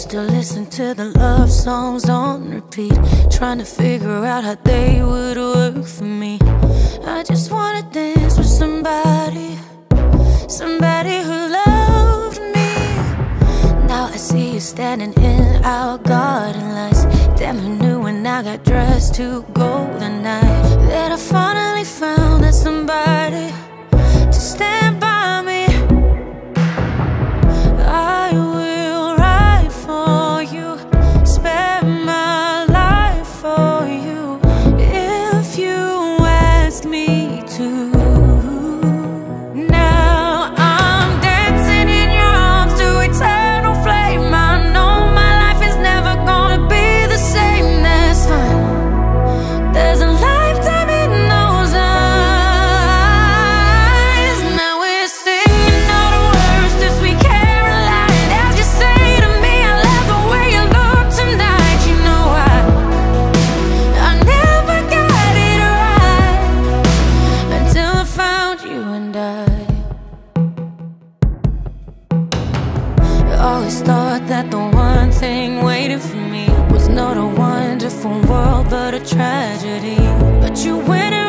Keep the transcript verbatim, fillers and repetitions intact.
Used to listen to the love songs on repeat, trying to figure out how they would work for me. I just wanna dance with somebody, somebody who loved me. Now I see you standing in our garden lights. Damn, who knew when I got dressed to go the night that I finally found that somebody to stand by me. I will ride for you, spare my life for you, if you ask me to. Now I'm dancing in your arms to eternal flame. I know my life is never gonna be the same. That's fine, there's a lifetime in those eyes. Now we're singing all the words to Sweet Caroline. As you say to me, I love the way you look tonight. You know I, I never got it right until I found you. And I always thought that the one thing waiting for me was not a wonderful world but a tragedy. But you went